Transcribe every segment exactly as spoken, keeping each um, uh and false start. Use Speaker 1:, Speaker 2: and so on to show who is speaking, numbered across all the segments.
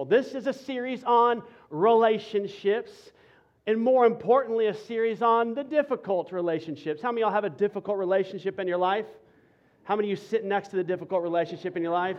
Speaker 1: Unshakable. This is a series on relationships, and more importantly, a series on the difficult relationships. How many of y'all have a difficult relationship in your life? How many of you sit next to the difficult relationship in your life?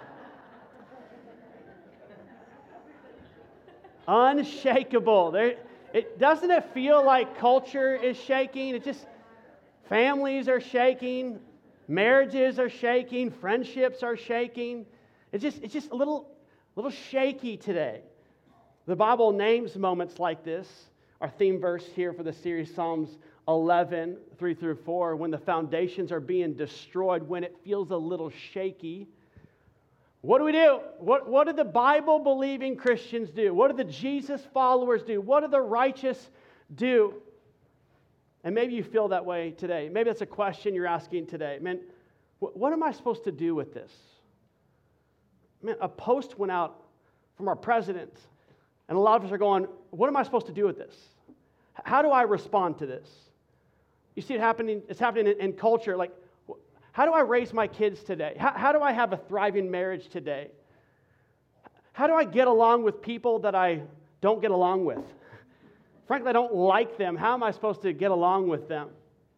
Speaker 1: Unshakable. There, it doesn't it feel like culture is shaking? It just families are shaking, marriages are shaking, friendships are shaking. It's just it's just a little little shaky today. The Bible names moments like this. Our theme verse here for the series, Psalms eleven, three through four, when the foundations are being destroyed, when it feels a little shaky. What do we do? What, what do the Bible-believing Christians do? What do the Jesus followers do? What do the righteous do? And maybe you feel that way today. Maybe that's a question you're asking today. Man, what, what am I supposed to do with this? Man, a post went out from our president, and a lot of us are going, what am I supposed to do with this? How do I respond to this? You see it happening, it's happening in, in culture. Like, how do I raise my kids today? How, how do I have a thriving marriage today? How do I get along with people that I don't get along with? Frankly, I don't like them. How am I supposed to get along with them?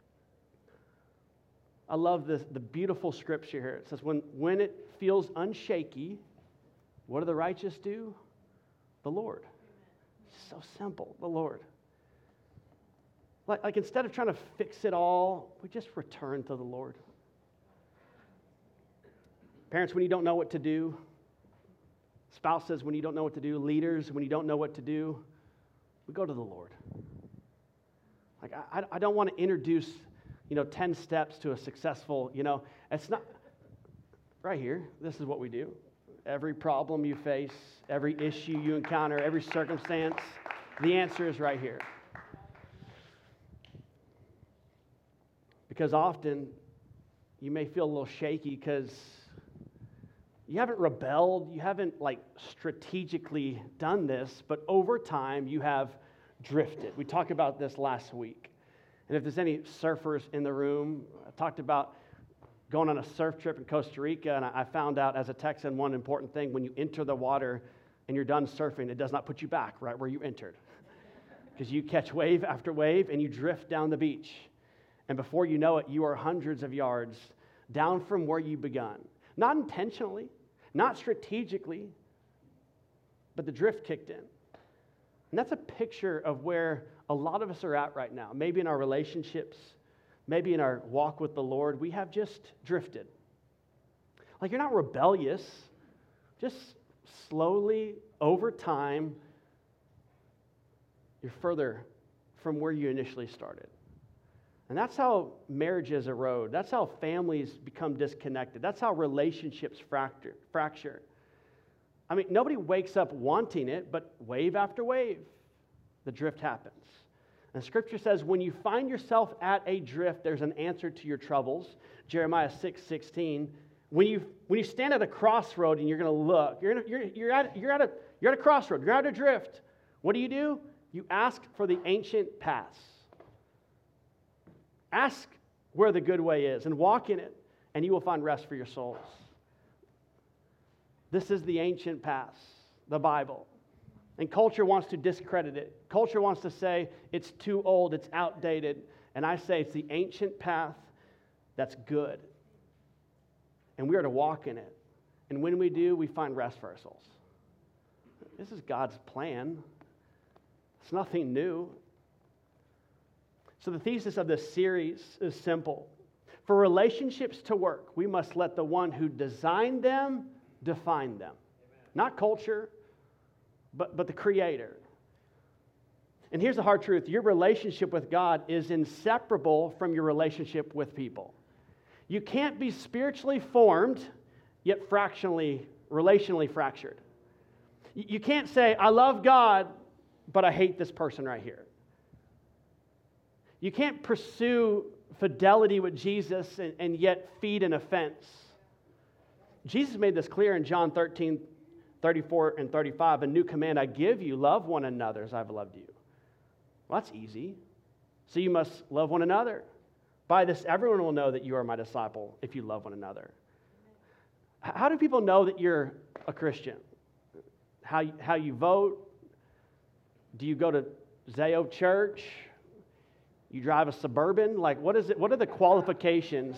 Speaker 1: I love this, the beautiful scripture here. It says, when, when it feels unshaky, what do the righteous do? The Lord. It's so simple, the Lord. Like, like instead of trying to fix it all, we just return to the Lord. Parents, when you don't know what to do, spouses, when you don't know what to do, leaders, when you don't know what to do, we go to the Lord. Like, I, I don't want to introduce, you know, ten steps to a successful, you know, it's not, right here, this is what we do. Every problem you face, every issue you encounter, every circumstance, the answer is right here. Because often, you may feel a little shaky because you haven't rebelled, you haven't like strategically done this, but over time you have drifted. We talked about this last week. And if there's any surfers in the room, I talked about going on a surf trip in Costa Rica, and I found out as a Texan one important thing: when you enter the water and you're done surfing, it does not put you back right where you entered. Because you catch wave after wave and you drift down the beach. And before you know it, you are hundreds of yards down from where you begun. Not intentionally, not strategically, but the drift kicked in. And that's a picture of where a lot of us are at right now. Maybe in our relationships, maybe in our walk with the Lord, we have just drifted. Like, you're not rebellious, just slowly, over time, you're further from where you initially started. And that's how marriages erode. That's how families become disconnected. That's how relationships fracture. fracture. I mean, nobody wakes up wanting it, but wave after wave, the drift happens. And Scripture says when you find yourself at a drift, there's an answer to your troubles. Jeremiah six sixteen. When you when you stand at a crossroad and you're going to look, you're, gonna, you're, you're, at, you're, at a, you're at a crossroad, you're at a drift. What do you do? You ask for the ancient paths. Ask where the good way is and walk in it, and you will find rest for your souls. This is the ancient paths, the Bible. And culture wants to discredit it. Culture wants to say it's too old, it's outdated. And I say it's the ancient path that's good. And we are to walk in it. And when we do, we find rest for our souls. This is God's plan. It's nothing new. So the thesis of this series is simple. For relationships to work, we must let the one who designed them define them. Amen. Not culture, but, but the Creator. And here's the hard truth. Your relationship with God is inseparable from your relationship with people. You can't be spiritually formed, yet fractionally, relationally fractured. You can't say, I love God, but I hate this person right here. You can't pursue fidelity with Jesus and, and yet feed an offense. Jesus made this clear in John thirteen, thirty-four and thirty-five. A new command I give you, love one another as I've loved you. Well, that's easy. So you must love one another. By this, everyone will know that you are my disciple if you love one another. How do people know that you're a Christian? how, how you vote? Do you go to Zayo Church? You drive a Suburban? Like, what is it? What are the qualifications?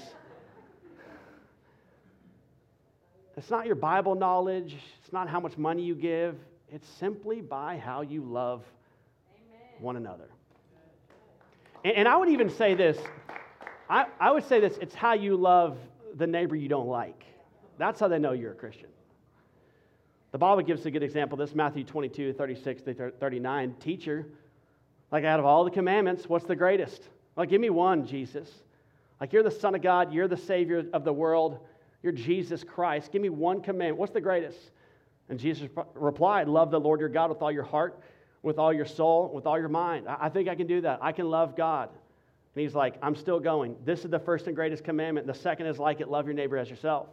Speaker 1: It's not your Bible knowledge. It's not how much money you give. It's simply by how you love Amen. One another. And, and I would even say this. I, I would say this. It's how you love the neighbor you don't like. That's how they know you're a Christian. The Bible gives a good example of this. Matthew twenty-two, thirty-six to thirty-nine. Teacher, like out of all the commandments, what's the greatest? Like, give me one, Jesus. Like, you're the Son of God. You're the Savior of the world. You're Jesus Christ. Give me one commandment. What's the greatest? And Jesus replied, love the Lord your God with all your heart, with all your soul, with all your mind. I think I can do that. I can love God. And he's like, I'm still going. This is the first and greatest commandment. The second is like it, love your neighbor as yourself.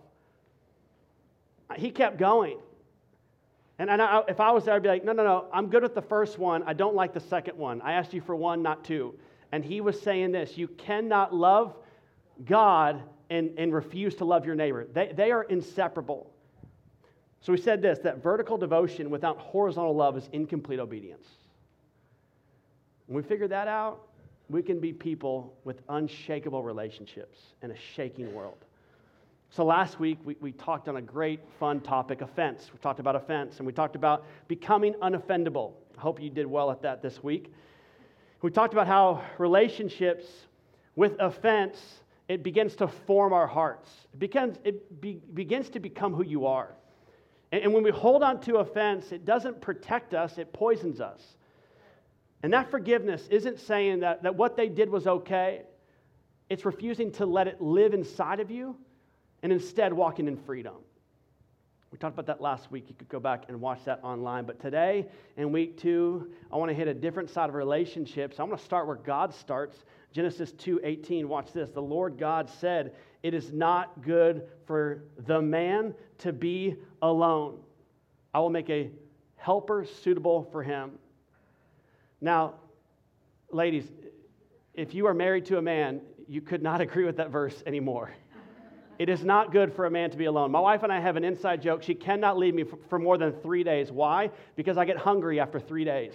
Speaker 1: He kept going. And, and I, if I was there, I'd be like, no, no, no, I'm good with the first one. I don't like the second one. I asked you for one, not two. And he was saying this, you cannot love God and, and refuse to love your neighbor. They, they are inseparable. So we said this, that vertical devotion without horizontal love is incomplete obedience. When we figure that out, we can be people with unshakable relationships in a shaking world. So last week, we, we talked on a great, fun topic, offense. We talked about offense, and we talked about becoming unoffendable. I hope you did well at that this week. We talked about how relationships with offense, it begins to form our hearts. It, becomes, it be, begins to become who you are. And, and when we hold on to offense, it doesn't protect us, it poisons us. And that forgiveness isn't saying that, that what they did was okay. It's refusing to let it live inside of you and instead walking in freedom. We talked about that last week. You could go back and watch that online. But today, in week two, I want to hit a different side of relationships. I want to start where God starts. Genesis two eighteen, watch this. The Lord God said, it is not good for the man to be alone. I will make a helper suitable for him. Now, ladies, if you are married to a man, you could not agree with that verse anymore. It is not good for a man to be alone. My wife and I have an inside joke. She cannot leave me for more than three days. Why? Because I get hungry after three days.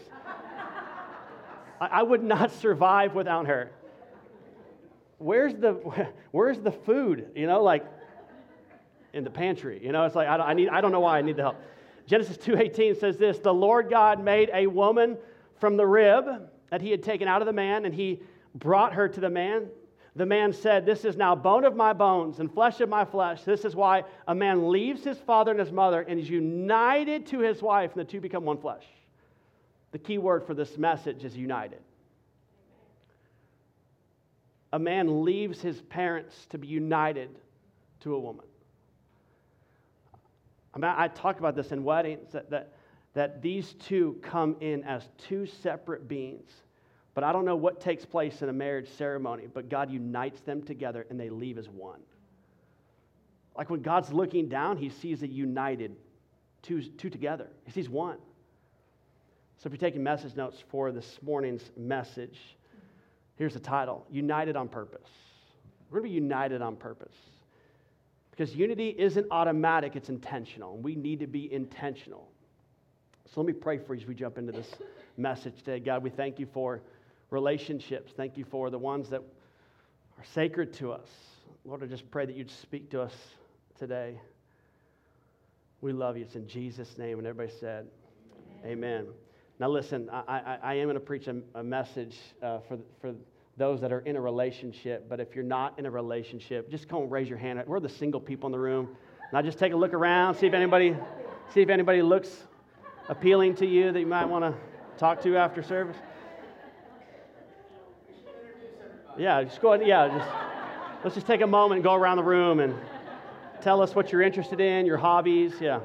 Speaker 1: I would not survive without her. Where's the Where's the food? You know, like in the pantry. You know, it's like I don't, I need. I don't know why I need the help. Genesis two eighteen says this: the Lord God made a woman from the rib that he had taken out of the man, and he brought her to the man. The man said, this is now bone of my bones and flesh of my flesh. This is why a man leaves his father and his mother and is united to his wife, and the two become one flesh. The key word for this message is united. A man leaves his parents to be united to a woman. I mean, I talk about this in weddings, that, that, that these two come in as two separate beings. But I don't know what takes place in a marriage ceremony, but God unites them together and they leave as one. Like when God's looking down, he sees a united two, two together. He sees one. So if you're taking message notes for this morning's message, here's the title, United on Purpose. We're going to be united on purpose. Because unity isn't automatic, it's intentional. And we need to be intentional. So let me pray for you as we jump into this message today. God, we thank you for relationships. Thank you for the ones that are sacred to us. Lord, I just pray that you'd speak to us today. We love you. It's in Jesus' name. And everybody said, amen. Amen. Now listen, I, I, I am going to preach a, a message uh, for, for those that are in a relationship. But if you're not in a relationship, just come and raise your hand. We're the single people in the room. Now just take a look around, see if anybody, see if anybody looks appealing to you that you might want to talk to after service. Yeah, just go ahead. Yeah, just let's just take a moment and go around the room and tell us what you're interested in, your hobbies. Yeah.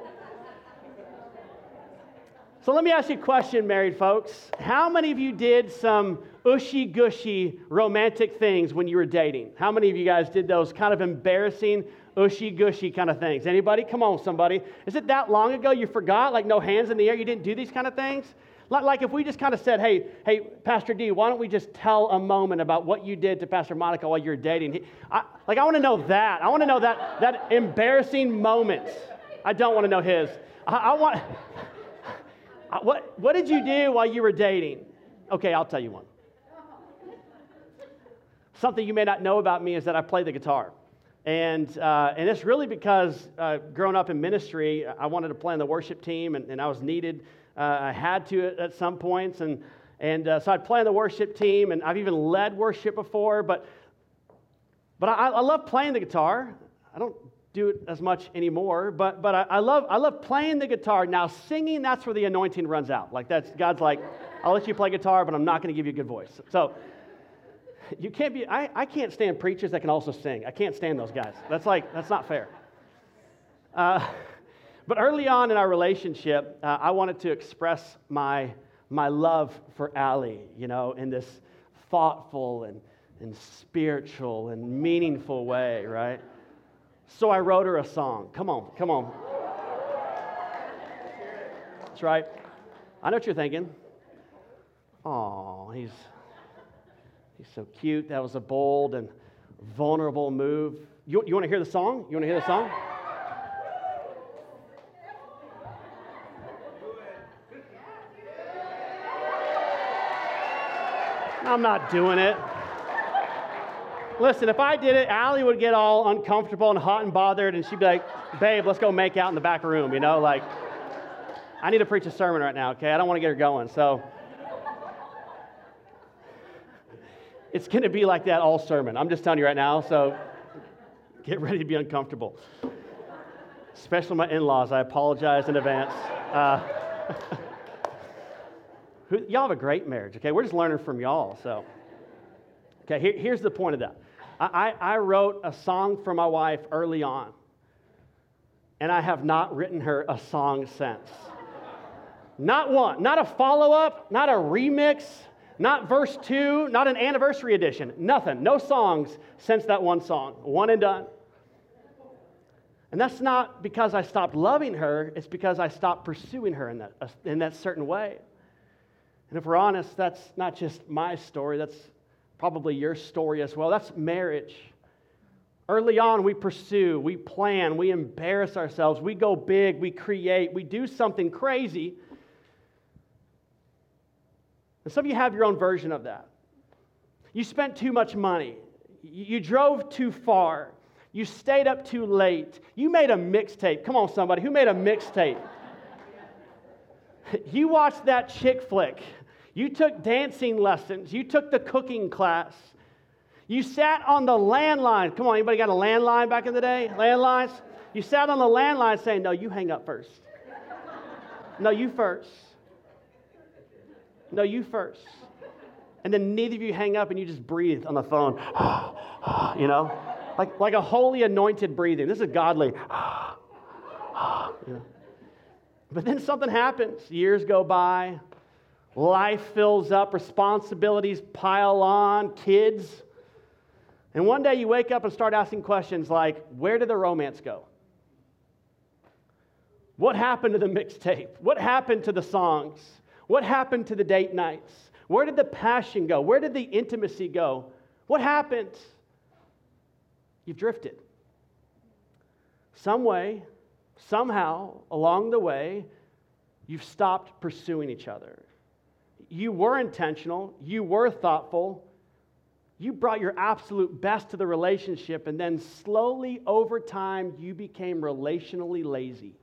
Speaker 1: So let me ask you a question, married folks. How many of you did some ushy-gushy romantic things when you were dating? How many of you guys did those kind of embarrassing, ushy-gushy kind of things? Anybody? Come on, somebody. Is it that long ago you forgot? Like no hands in the air? You didn't do these kind of things? Like if we just kind of said, hey, hey, Pastor D, why don't we just tell a moment about what you did to Pastor Monica while you were dating? He, I, like I want to know that. I want to know that that embarrassing moment. I don't want to know his. I, I want... Uh, What, what did you do while you were dating? Okay, I'll tell you one. Something you may not know about me is that I play the guitar. And uh, and it's really because uh, growing up in ministry, I wanted to play on the worship team, and, and I was needed. Uh, I had to at, at some points, and and uh, so I'd play on the worship team, and I've even led worship before. But but I, I love playing the guitar. I don't do it as much anymore, but but I, I love I love playing the guitar. Now singing, that's where the anointing runs out. Like that's God's like, I'll let you play guitar, but I'm not going to give you a good voice. So. You can't be, I, I can't stand preachers that can also sing. I can't stand those guys. That's like, that's not fair. Uh, but early on in our relationship, uh, I wanted to express my my love for Allie, you know, in this thoughtful and, and spiritual and meaningful way, right? So I wrote her a song. Come on, come on. That's right. I know what you're thinking. Oh, he's... He's so cute. That was a bold and vulnerable move. You, you want to hear the song? You want to hear the song? I'm not doing it. Listen, if I did it, Allie would get all uncomfortable and hot and bothered, and she'd be like, babe, let's go make out in the back room, you know? Like, I need to preach a sermon right now, okay? I don't want to get her going, so... It's going to be like that all sermon. I'm just telling you right now, so get ready to be uncomfortable. Especially my in-laws. I apologize in advance. Uh, y'all have a great marriage, okay? We're just learning from y'all, so. Okay, here, here's the point of that. I, I, I wrote a song for my wife early on, and I have not written her a song since. Not one. Not a follow-up, not a remix, not verse two, not an anniversary edition, nothing. No songs since that one song, one and done. And that's not because I stopped loving her, it's because I stopped pursuing her in that, in that certain way. And if we're honest, that's not just my story, that's probably your story as well. That's marriage. Early on, we pursue, we plan, we embarrass ourselves, we go big, we create, we do something crazy. And some of you have your own version of that. You spent too much money. You drove too far. You stayed up too late. You made a mixtape. Come on, somebody. Who made a mixtape? You watched that chick flick. You took dancing lessons. You took the cooking class. You sat on the landline. Come on, anybody got a landline back in the day? Landlines? You sat on the landline saying, no, you hang up first. No, you first. No, you first. And then neither of you hang up and you just breathe on the phone. You know? Like, like a holy anointed breathing. This is godly. You know? But then something happens. Years go by. Life fills up. Responsibilities pile on. Kids. And one day you wake up and start asking questions like, where did the romance go? What happened to the mixtape? What happened to the songs? What happened to the date nights? Where did the passion go? Where did the intimacy go? What happened? You've drifted. Some way, somehow, along the way, you've stopped pursuing each other. You were intentional. You were thoughtful. You brought your absolute best to the relationship, and then slowly, over time, you became relationally lazy.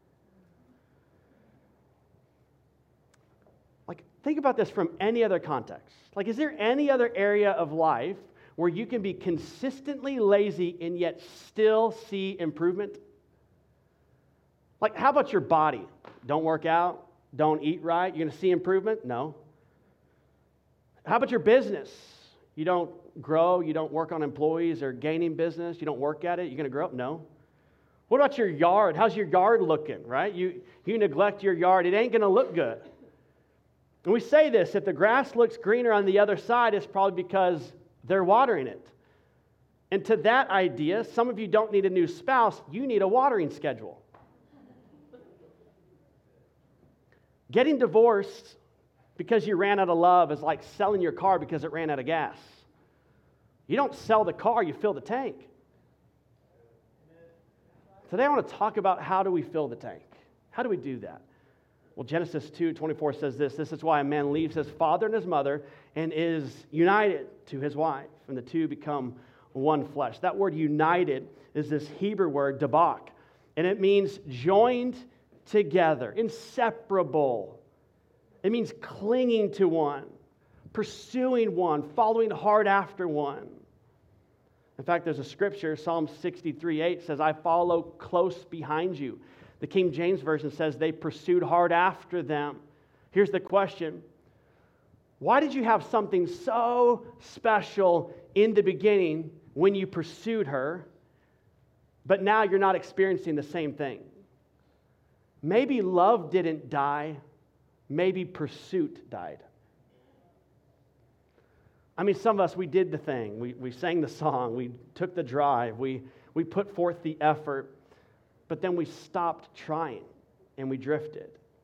Speaker 1: Think about this from any other context. Like, is there any other area of life where you can be consistently lazy and yet still see improvement? Like, how about your body? Don't work out, don't eat right, you're going to see improvement? No. How about your business? You don't grow, you don't work on employees or gaining business, you don't work at it, you're going to grow? No. What about your yard? How's your yard looking, right? You, you neglect your yard, it ain't going to look good. And we say this, if the grass looks greener on the other side, it's probably because they're watering it. And to that idea, some of you don't need a new spouse, you need a watering schedule. Getting divorced because you ran out of love is like selling your car because it ran out of gas. You don't sell the car, you fill the tank. Today I want to talk about how do we fill the tank? How do we do that? Well, Genesis two twenty-four says this, this is why a man leaves his father and his mother and is united to his wife, and the two become one flesh. That word united is this Hebrew word, dabak, and it means joined together, inseparable. It means clinging to one, pursuing one, following hard after one. In fact, there's a scripture, Psalm sixty-three eight says, I follow close behind you. The King James Version says they pursued hard after them. Here's the question. Why did you have something so special in the beginning when you pursued her, but now you're not experiencing the same thing? Maybe love didn't die. Maybe pursuit died. I mean, some of us, we did the thing. We, we sang the song. We took the drive. We, we put forth the effort. But then we stopped trying and we drifted.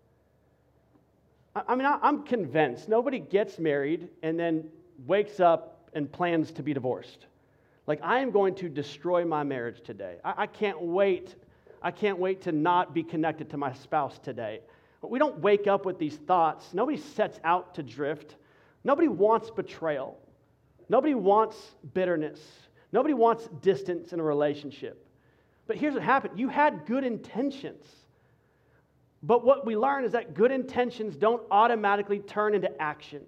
Speaker 1: I, I mean, I, I'm convinced nobody gets married and then wakes up and plans to be divorced. Like, I am going to destroy my marriage today. I, I can't wait. I can't wait to not be connected to my spouse today. But we don't wake up with these thoughts. Nobody sets out to drift. Nobody wants betrayal. Nobody wants bitterness. Nobody wants distance in a relationship. But here's what happened. You had good intentions. But what we learn is that good intentions don't automatically turn into action.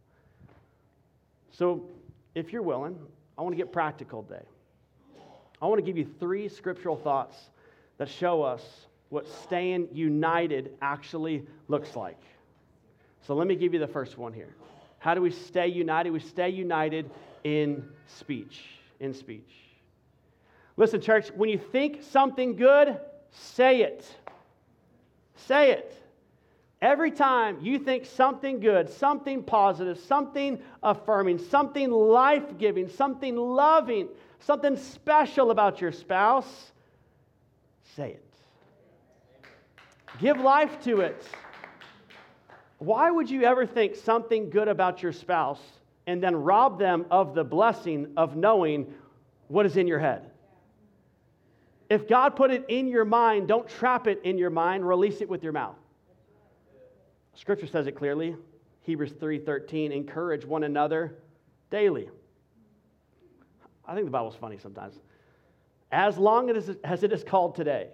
Speaker 1: So if you're willing, I want to get practical today. I want to give you three scriptural thoughts that show us what staying united actually looks like. So let me give you the first one here. How do we stay united? We stay united in speech. In speech. Listen, church, when you think something good, say it. Say it. Every time you think something good, something positive, something affirming, something life-giving, something loving, something special about your spouse, say it. Give life to it. Why would you ever think something good about your spouse and then rob them of the blessing of knowing what is in your head? If God put it in your mind, don't trap it in your mind, release it with your mouth. Scripture says it clearly. Hebrews three thirteen, encourage one another daily. I think the Bible's funny sometimes. As long as it is called today.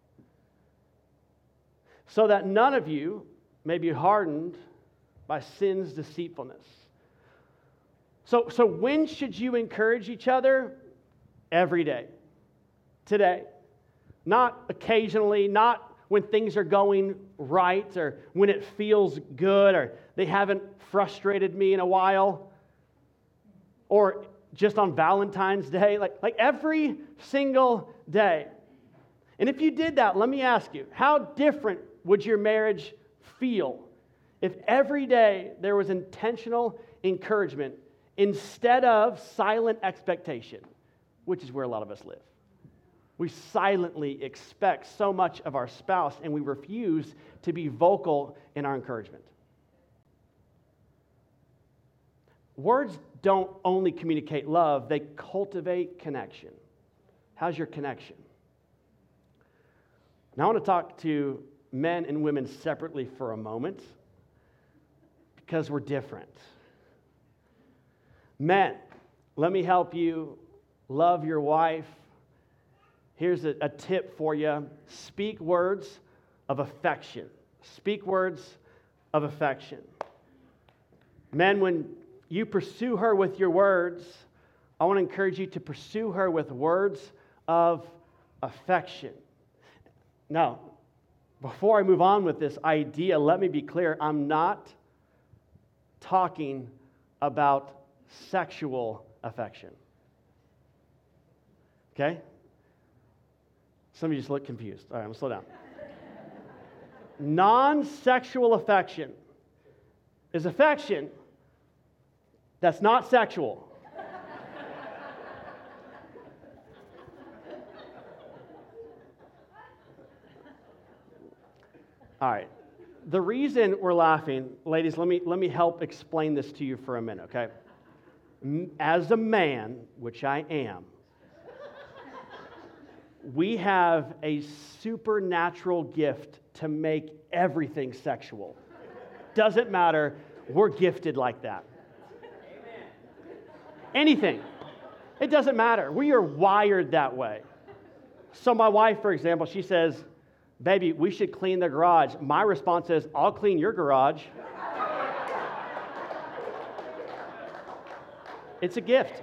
Speaker 1: So that none of you may be hardened by sin's deceitfulness. So, so when should you encourage each other? Every day. Today. Not occasionally, not when things are going right or when it feels good or they haven't frustrated me in a while or just on Valentine's Day. Like, like every single day. And if you did that, let me ask you, how different would your marriage feel if every day there was intentional encouragement instead of silent expectation, which is where a lot of us live? We silently expect so much of our spouse and we refuse to be vocal in our encouragement. Words don't only communicate love, they cultivate connection. How's your connection? Now I want to talk to men and women separately for a moment because we're different. Men, let me help you love your wife. Here's a, a tip for you. Speak words of affection. Speak words of affection. Men, when you pursue her with your words, I want to encourage you to pursue her with words of affection. Now, before I move on with this idea, let me be clear. I'm not talking about sexual affection. Okay? Some of you just look confused. All right, I'm going to slow down. Non-sexual affection is affection that's not sexual. All right. The reason we're laughing, ladies, let me let me help explain this to you for a minute, okay? As a man, which I am, we have a supernatural gift to make everything sexual. Doesn't matter. We're gifted like that. Anything. It doesn't matter. We are wired that way. So my wife, for example, she says, baby, we should clean the garage. My response is, I'll clean your garage. It's a gift.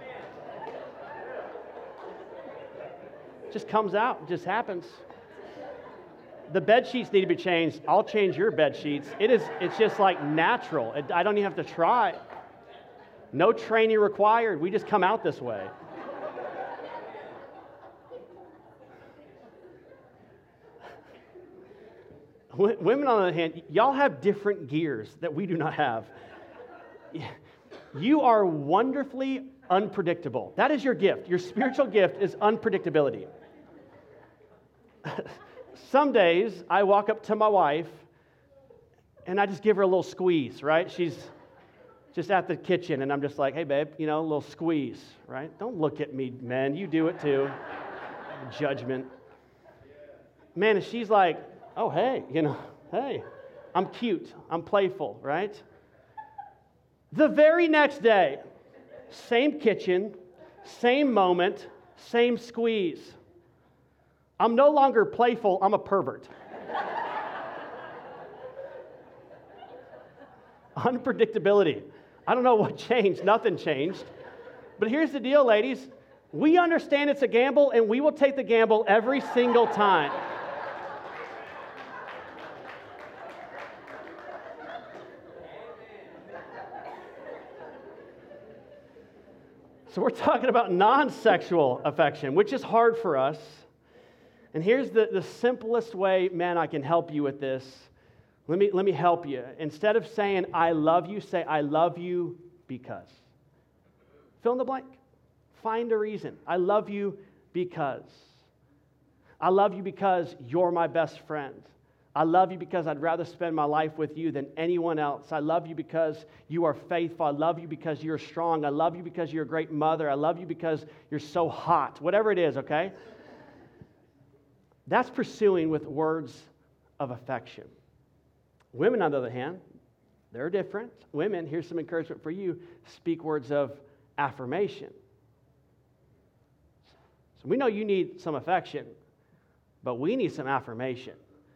Speaker 1: It just comes out. It just happens. The bed sheets need to be changed. I'll change your bed sheets. It is, it's just like natural. It, I don't even have to try. No training required. We just come out this way. Women, on the other hand, y'all have different gears that we do not have. You are wonderfully unpredictable. That is your gift. Your spiritual gift is unpredictability. Some days I walk up to my wife and I just give her a little squeeze, right? She's just at the kitchen and I'm just like, hey, babe, you know, a little squeeze, right? Don't look at me, men. You do it too. Judgment. Man, and she's like, oh, hey, you know, hey, I'm cute. I'm playful, right? The very next day, same kitchen, same moment, same squeeze. I'm no longer playful, I'm a pervert. Unpredictability. I don't know what changed. Nothing changed. But here's the deal, ladies. We understand it's a gamble, and we will take the gamble every single time. So we're talking about non-sexual affection, which is hard for us. And here's the, the simplest way, man, I can help you with this. Let me, let me help you. Instead of saying, I love you, say, I love you because. Fill in the blank. Find a reason. I love you because. I love you because you're my best friend. I love you because I'd rather spend my life with you than anyone else. I love you because you are faithful. I love you because you're strong. I love you because you're a great mother. I love you because you're so hot. Whatever it is, okay? That's pursuing with words of affection. Women, on the other hand, they're different. Women, here's some encouragement for you, speak words of affirmation. So we know you need some affection, but we need some affirmation.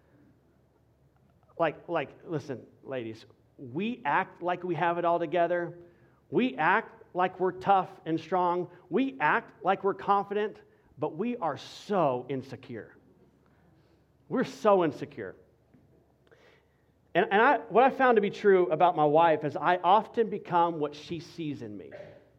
Speaker 1: Like, like, listen, ladies, we act like we have it all together. We act like we're tough and strong. We act like we're confident, but we are so insecure. We're so insecure. And, and I, what I found to be true about my wife is I often become what she sees in me.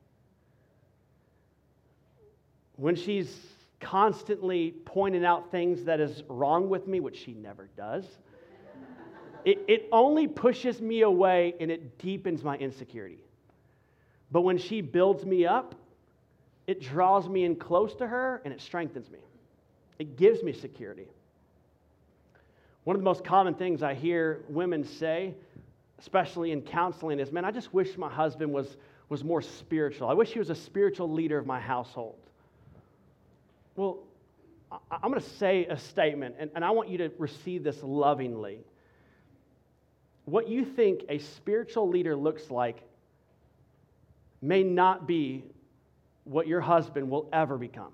Speaker 1: When she's constantly pointing out things that is wrong with me, which she never does, It, it only pushes me away and it deepens my insecurity. But when she builds me up, it draws me in close to her and it strengthens me. It gives me security. One of the most common things I hear women say, especially in counseling, is, man, I just wish my husband was, was more spiritual. I wish he was a spiritual leader of my household. Well, I, I'm going to say a statement, and, and I want you to receive this lovingly. What you think a spiritual leader looks like may not be what your husband will ever become.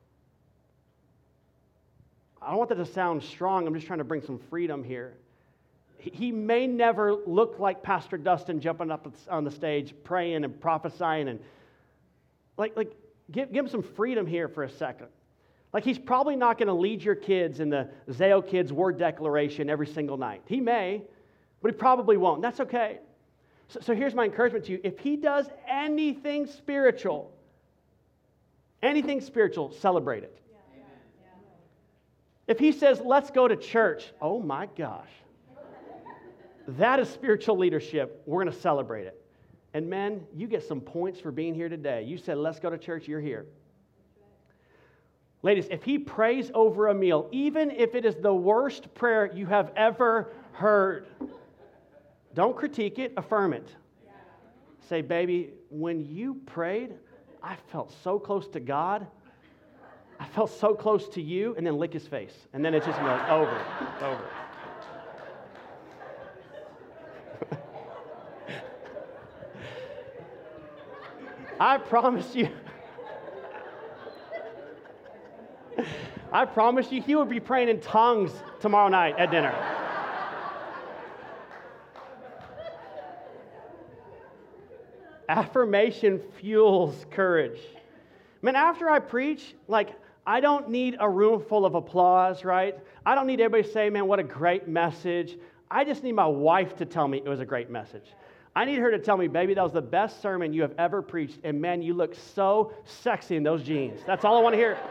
Speaker 1: I don't want that to sound strong. I'm just trying to bring some freedom here. He may never look like Pastor Dustin jumping up on the stage, praying and prophesying. and Like, like give, give him some freedom here for a second. Like, he's probably not going to lead your kids in the Zao Kids word declaration every single night. He may, but he probably won't. That's okay. So, so here's my encouragement to you. If he does anything spiritual, anything spiritual, celebrate it. Yeah. Yeah. Yeah. If he says, let's go to church, oh my gosh. That is spiritual leadership. We're going to celebrate it. And men, you get some points for being here today. You said, let's go to church, you're here. Ladies, if he prays over a meal, even if it is the worst prayer you have ever heard, don't critique it, affirm it. Yeah. Say, baby, when you prayed, I felt so close to God. I felt so close to you, and then lick his face. And then it's just like, over, over. I promise you, I promise you, he would be praying in tongues tomorrow night at dinner. Affirmation fuels courage. Man, after I preach, like, I don't need a room full of applause, right? I don't need everybody to say, man, what a great message. I just need my wife to tell me it was a great message. I need her to tell me, baby, that was the best sermon you have ever preached, and man, you look so sexy in those jeans. That's all I want to hear.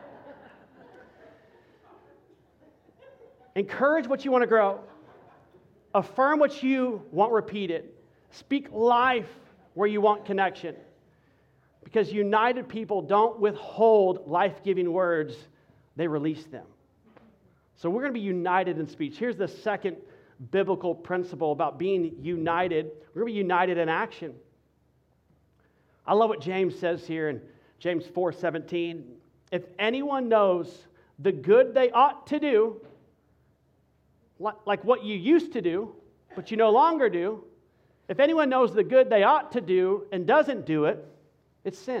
Speaker 1: Encourage what you want to grow. Affirm what you want repeated. Speak life where you want connection. Because united people don't withhold life-giving words, they release them. So we're going to be united in speech. Here's the second biblical principle about being united. We're going to be united in action. I love what James says here in James four seventeen. If anyone knows the good they ought to do, like what you used to do, but you no longer do, if anyone knows the good they ought to do and doesn't do it, it's sin.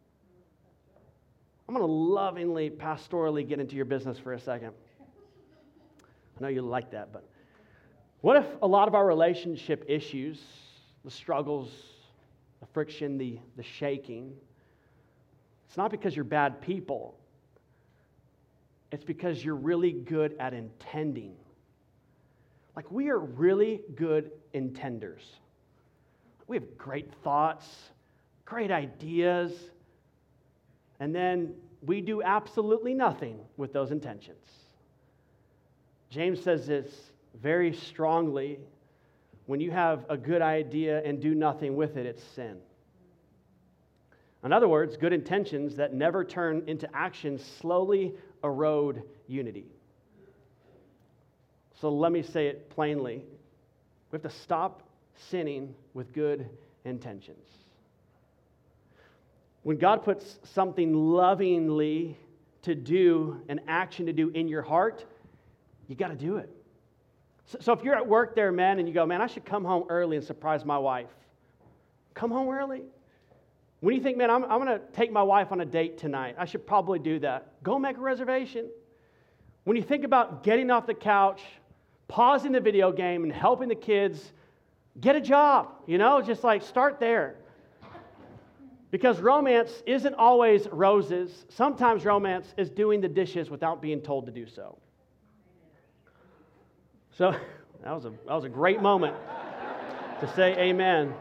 Speaker 1: I'm going to lovingly, pastorally get into your business for a second. I know you like that, but what if a lot of our relationship issues, the struggles, the friction, the, the shaking, it's not because you're bad people. It's because you're really good at intending. Like, we are really good intenders. We have great thoughts, great ideas, and then we do absolutely nothing with those intentions. James says this very strongly. When you have a good idea and do nothing with it, it's sin. In other words, good intentions that never turn into action slowly erode unity. So let me say it plainly. We have to stop sinning with good intentions. When God puts something lovingly to do, an action to do in your heart, you got to do it. So, so if you're at work there, man, and you go, man, I should come home early and surprise my wife. Come home early. When you think, man, I'm, I'm going to take my wife on a date tonight, I should probably do that. Go make a reservation. When you think about getting off the couch, pausing the video game and helping the kids, get a job, you know, just like start there. Because romance isn't always roses. Sometimes romance is doing the dishes without being told to do so. So that was a, that was a great moment to say amen.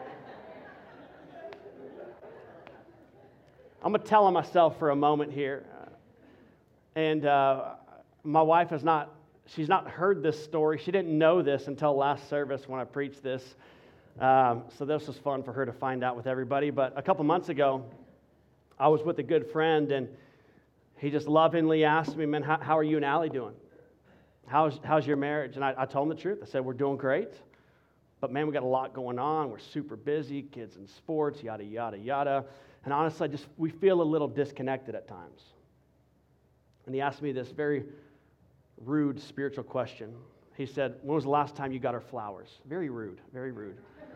Speaker 1: I'm going to tell on myself for a moment here. And uh, my wife has not, she's not heard this story. She didn't know this until last service when I preached this. Um, so this was fun for her to find out with everybody. But a couple months ago, I was with a good friend, and he just lovingly asked me, man, how, how are you and Allie doing? How's, how's your marriage? And I, I told him the truth. I said, we're doing great. But man, we got a lot going on. We're super busy, kids in sports, yada, yada, yada. And honestly, I just we feel a little disconnected at times. And he asked me this very rude spiritual question. He said, when was the last time you got her flowers? Very rude, very rude.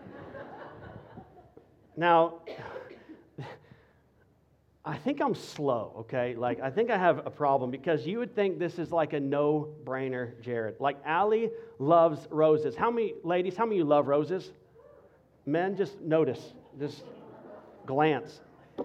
Speaker 1: Now, I think I'm slow, okay? Like, I think I have a problem because you would think this is like a no-brainer, Jared. Like, Allie loves roses. How many, ladies, how many of you love roses? Men, just notice, just glance.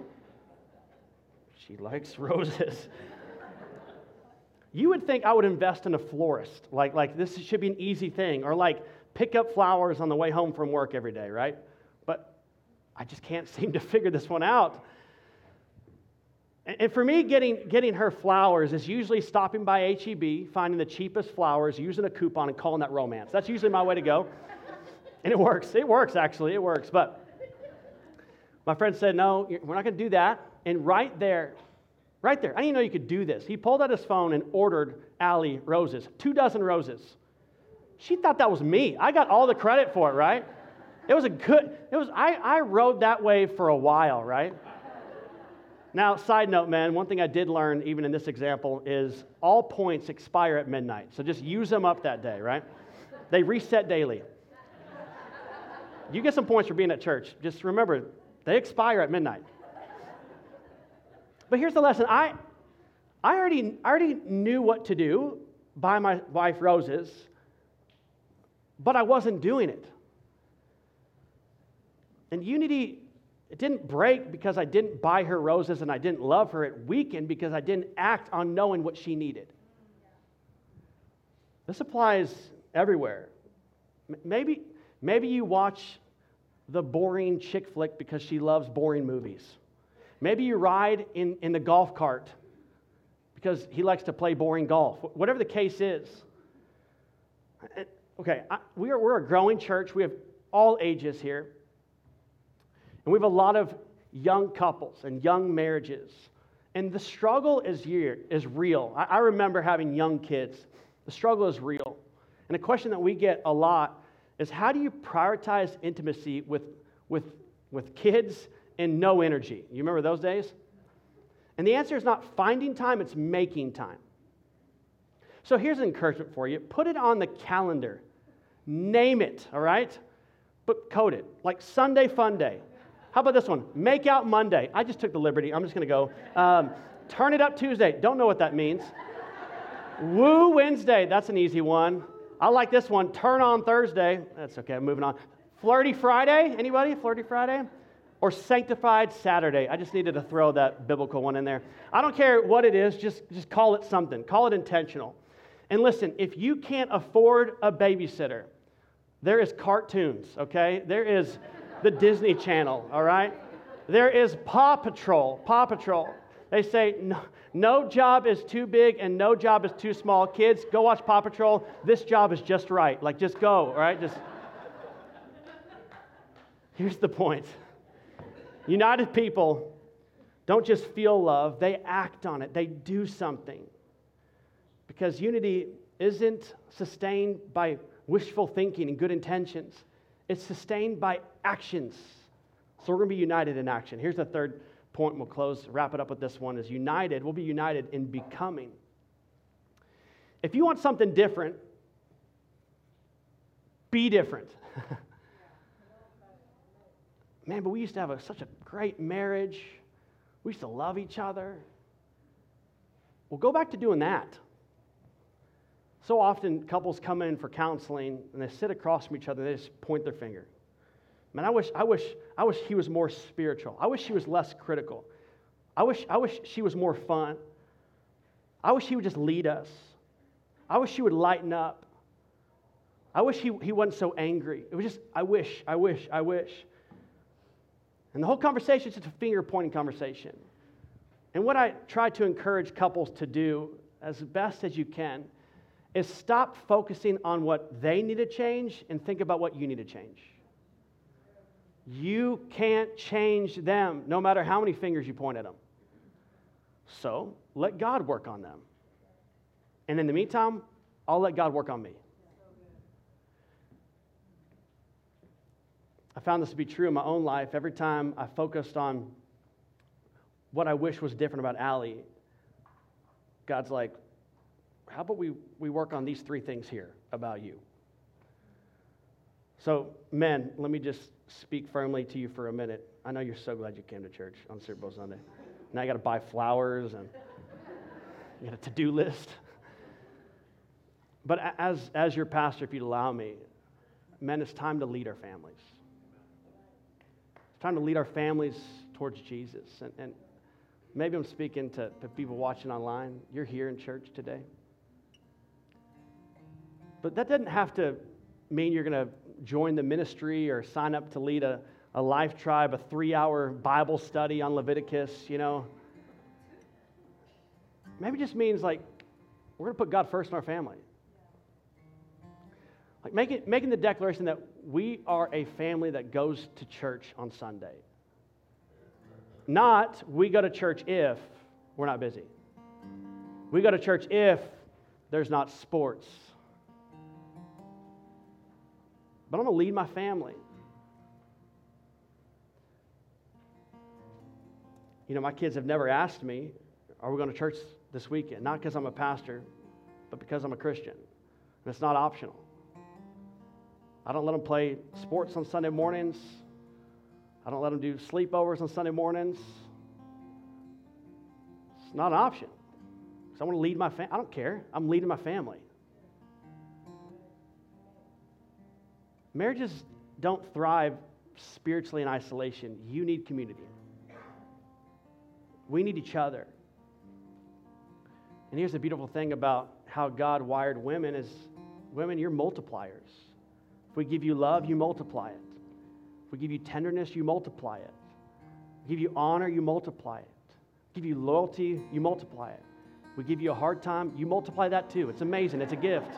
Speaker 1: She likes roses. You would think I would invest in a florist. Like, like this should be an easy thing. Or like pick up flowers on the way home from work every day, right? But I just can't seem to figure this one out. And for me, getting, getting her flowers is usually stopping by H E B, finding the cheapest flowers, using a coupon, and calling that romance. That's usually my way to go. And it works. It works, actually. It works. But my friend said, no, we're not going to do that. And right there, right there, I didn't even know you could do this. He pulled out his phone and ordered Allie roses, two dozen roses. She thought that was me. I got all the credit for it, right? It was a good, it was, I, I rode that wave for a while, right? Now, side note, man, one thing I did learn, even in this example, is all points expire at midnight. So just use them up that day, right? They reset daily. You get some points for being at church. Just remember, They expire at midnight. But here's the lesson. I, I, already, I already knew what to do, buy my wife roses, but I wasn't doing it. And unity, it didn't break because I didn't buy her roses and I didn't love her. It weakened because I didn't act on knowing what she needed. This applies everywhere. Maybe, maybe you watch the boring chick flick because she loves boring movies. Maybe you ride in, in the golf cart because he likes to play boring golf. Whatever the case is. Okay, I, we are, we're a growing church. We have all ages here. And we have a lot of young couples and young marriages. And the struggle is, year, is real. I, I remember having young kids. The struggle is real. And a question that we get a lot is, how do you prioritize intimacy with, with, with kids and no energy? You remember those days? And the answer is not finding time, it's making time. So here's an encouragement for you. Put it on the calendar. Name it, all right? But code it, like Sunday Fun Day. How about this one? Make Out Monday. I just took the liberty. I'm just going to go. Um, turn It Up Tuesday. Don't know what that means. Woo Wednesday. That's an easy one. I like this one. Turn On Thursday. That's okay. I'm moving on. Flirty Friday. Anybody? Flirty Friday? Or Sanctified Saturday. I just needed to throw that biblical one in there. I don't care what it is. Just, just call it something. Call it intentional. And listen, if you can't afford a babysitter, there is cartoons, okay? There is the Disney Channel, all right? There is Paw Patrol, Paw Patrol. They say no, no job is too big and no job is too small. Kids, go watch Paw Patrol. This job is just right. Like, just go, all right? Just. Here's the point. United people don't just feel love, they act on it. They do something. Because unity isn't sustained by wishful thinking and good intentions. It's sustained by actions. So we're going to be united in action. Here's the third point, and we'll close, wrap it up with this one, is united. We'll be united in becoming. If you want something different, be different. Man, but we used to have a, such a great marriage. We used to love each other. Well, go back to doing that. So often couples come in for counseling and they sit across from each other and they just point their finger. Man, I wish, I wish, I wish he was more spiritual. I wish he was less critical. I wish, I wish she was more fun. I wish he would just lead us. I wish he would lighten up. I wish he, he wasn't so angry. It was just, I wish, I wish, I wish. And the whole conversation is just a finger-pointing conversation. And what I try to encourage couples to do as best as you can is stop focusing on what they need to change and think about what you need to change. You can't change them no matter how many fingers you point at them. So let God work on them. And in the meantime, I'll let God work on me. I found this to be true in my own life. Every time I focused on what I wish was different about Allie, God's like, how about we, we work on these three things here about you? So, men, let me just speak firmly to you for a minute. I know you're so glad you came to church on Super Bowl Sunday. Now you got to buy flowers and you got a to-do list. But as, as your pastor, if you'd allow me, men, it's time to lead our families. It's time to lead our families towards Jesus. And, and maybe I'm speaking to, to people watching online. You're here in church today. But that doesn't have to mean you're going to join the ministry or sign up to lead a, a life tribe, a three-hour Bible study on Leviticus, you know. Maybe it just means, like, we're going to put God first in our family. Like making, making the declaration that we are a family that goes to church on Sunday. Not, we go to church if we're not busy. We go to church if there's not sports. But I'm going to lead my family. You know, my kids have never asked me, are we going to church this weekend? Not because I'm a pastor, but because I'm a Christian. And it's not optional. I don't let them play sports on Sunday mornings. I don't let them do sleepovers on Sunday mornings. It's not an option. Because I want to lead my family. I don't care. I'm leading my family. Marriages don't thrive spiritually in isolation. You need community. We need each other. And here's the beautiful thing about how God wired women is, women, you're multipliers. If we give you love, you multiply it. If we give you tenderness, you multiply it. If we give you honor, you multiply it. If we give you loyalty, you multiply it. If we give you a hard time, you multiply that too. It's amazing. It's a gift.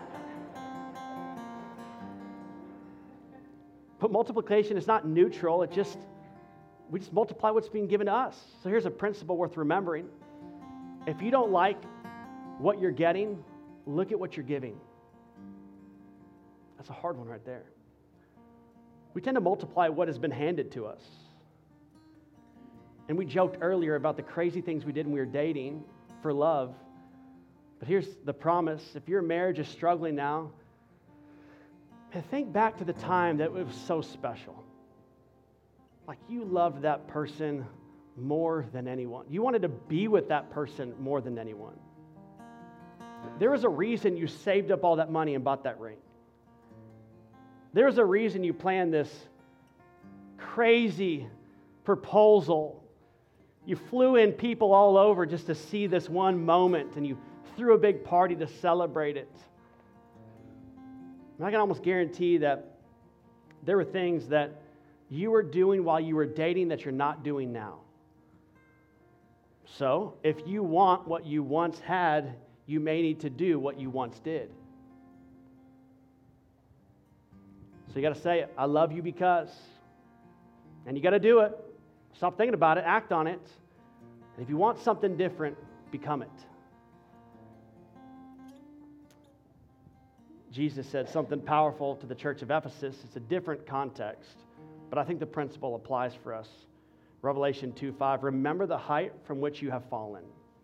Speaker 1: But multiplication is not neutral. It just, we just multiply what's being given to us. So here's a principle worth remembering. If you don't like what you're getting, look at what you're giving. That's a hard one right there. We tend to multiply what has been handed to us. And we joked earlier about the crazy things we did when we were dating for love. But here's the promise. If your marriage is struggling now, think back to the time that it was so special. Like you loved that person more than anyone. You wanted to be with that person more than anyone. There was a reason you saved up all that money and bought that ring. There was a reason you planned this crazy proposal. You flew in people all over just to see this one moment, and you threw a big party to celebrate it. And I can almost guarantee that there were things that you were doing while you were dating that you're not doing now. So, if you want what you once had, you may need to do what you once did. So you got to say, I love you because, and you got to do it. Stop thinking about it, act on it. And if you want something different, become it. Jesus said something powerful to the church of Ephesus. It's a different context, but I think the principle applies for us. Revelation two five, remember the height from which you have fallen.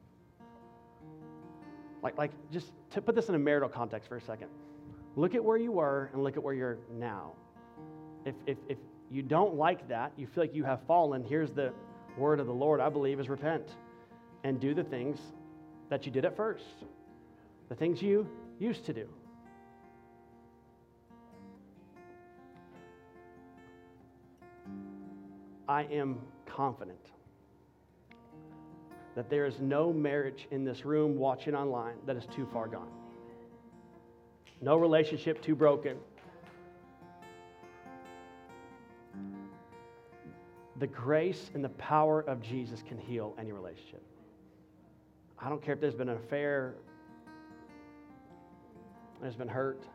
Speaker 1: Like, like just to put this in a marital context for a second. Look at where you were and look at where you're now. If, if, if you don't like that, you feel like you have fallen, here's the word of the Lord, I believe, is repent and do the things that you did at first, the things you used to do. I am confident that there is no marriage in this room watching online that is too far gone. No relationship too broken. The grace and the power of Jesus can heal any relationship. I don't care if there's been an affair, there's been hurt.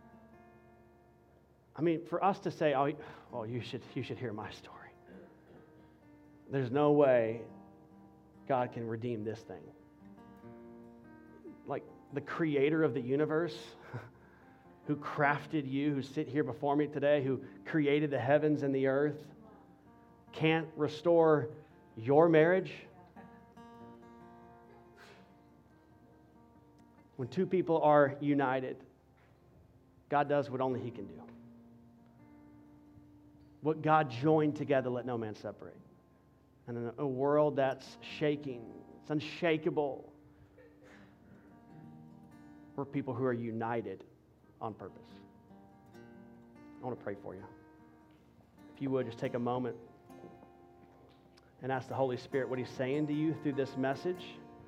Speaker 1: I mean, for us to say, oh, well, you should, you should hear my story. There's no way God can redeem this thing. Like the creator of the universe, who crafted you, who sit here before me today, who created the heavens and the earth, can't restore your marriage? When two people are united, God does what only He can do. What God joined together, let no man separate. And in a world that's shaking, it's unshakable, we're people who are united on purpose. I want to pray for you. If you would, just take a moment and ask the Holy Spirit what He's saying to you through this message.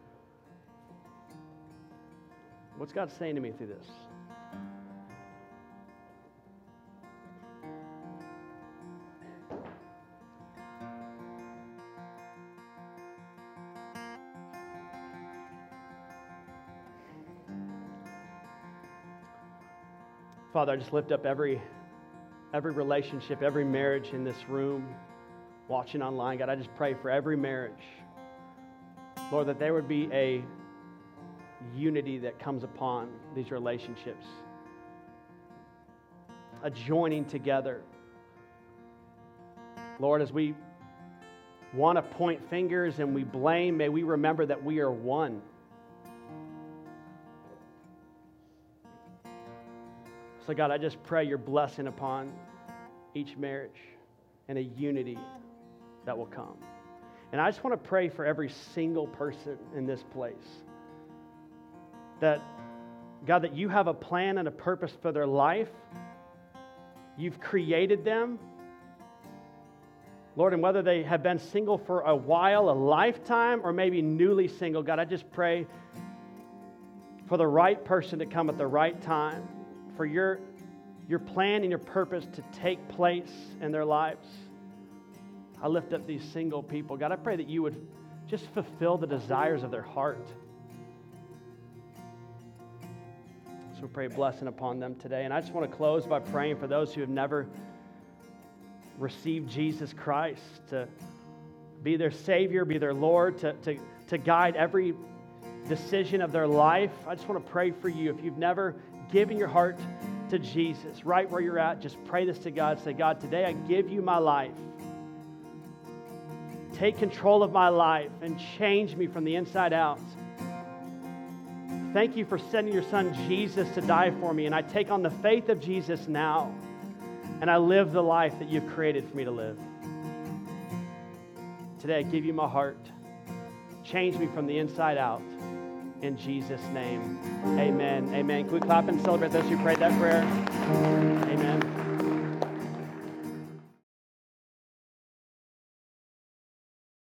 Speaker 1: What's God saying to me through this? Father, I just lift up every every relationship, every marriage in this room, watching online. God, I just pray for every marriage. Lord, that there would be a unity that comes upon these relationships, a joining together. Lord, as we want to point fingers and we blame, may we remember that we are one. So God, I just pray your blessing upon each marriage. and a unity that will come. And I just want to pray for every single person in this place that, God, that you have a plan and a purpose for their life. You've created them. Lord, and whether they have been single for a while, a lifetime, or maybe newly single, God, I just pray for the right person to come at the right time, for your, your plan and your purpose to take place in their lives. I lift up these single people. God, I pray that you would just fulfill the desires of their heart. So we pray a blessing upon them today. And I just want to close by praying for those who have never received Jesus Christ to be their Savior, be their Lord, to, to, to guide every decision of their life. I just want to pray for you. If you've never given your heart to Jesus, right where you're at, just pray this to God. Say, God, today I give you my life. Take control of my life and change me from the inside out. Thank you for sending your son Jesus to die for me, and I take on the faith of Jesus now, and I live the life that you've created for me to live. Today I give you my heart. Change me from the inside out. In Jesus' name, amen. Amen. Can we clap and celebrate those who prayed that prayer? Amen.